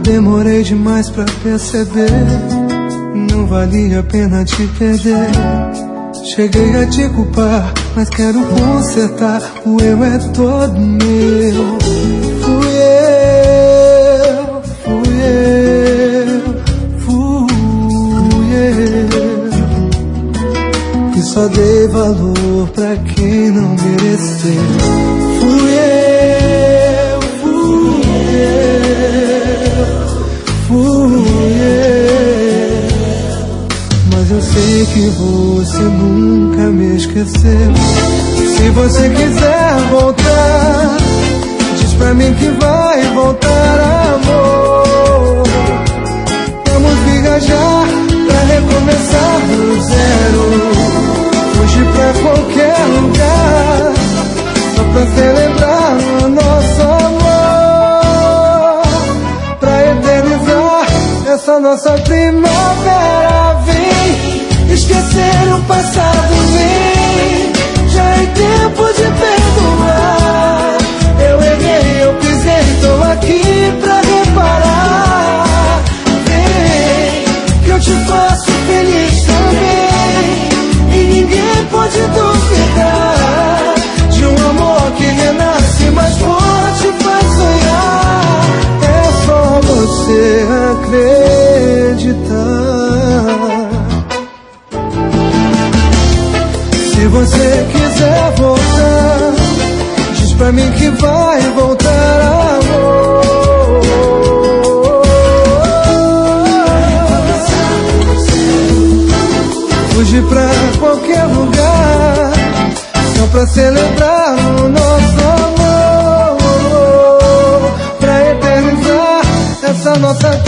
demorei demais pra perceber, não valia a pena te perder. Cheguei a te culpar, mas quero consertar. O eu é todo meu. Fui eu que só dei valor pra quem não mereceu. Fui eu. Mas eu sei que você nunca me esqueceu. Se você quiser voltar, diz pra mim que vai voltar, amor. Vamos viajar pra recomeçar do zero, fugir pra qualquer lugar, só pra celebrar o nosso amor, pra eternizar essa nossa primavera. Vem esquecer o passado, vem, já é tempo de perdoar. Eu errei, eu pisei, tô aqui pra reparar. Vem, que eu te faço feliz também, e ninguém pode duvidar de um amor que renasce mais forte, faz sonhar. É só você acreditar. Se você quiser voltar, diz pra mim que vai voltar, amor. Fugir pra qualquer lugar, só pra celebrar o nosso amor, pra eternizar essa nossa